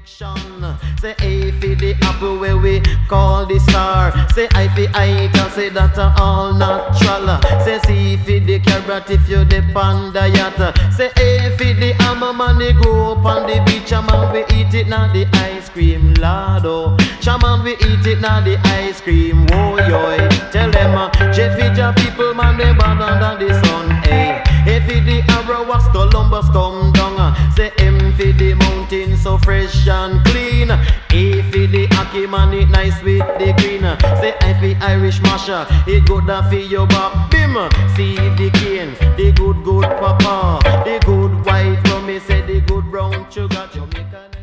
connection. Say A for the apple where we call the star. Say I for item, say that all natural. Say C for the carrot if you depend the yacht. Say A for the hammer man, they grow up on the beach. A man we eat it now the ice cream, lardo. Shaman we eat it now the ice cream, oh yo. Tell them Jeffy Jah people man they bad under the sun. Hey, A for the arrow wax Columbus come down. Say M for the mountain so fresh and clean. A for the Aki man it nice with the green. Say I for Irish masher it good for your back bim. See the cane, the good papa, the good white rum. Me say the good brown sugar Jamaican.